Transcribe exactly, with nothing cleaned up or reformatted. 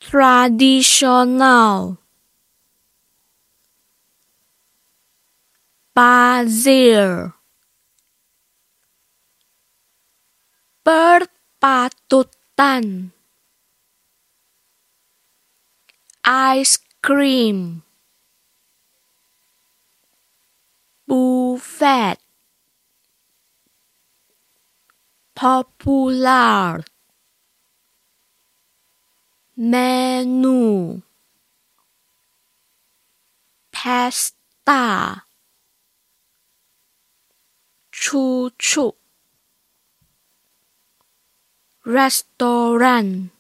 tradisional, bazir, perpatutan, ice cream, buffet, popular, menu, pesta, cucu, restoran.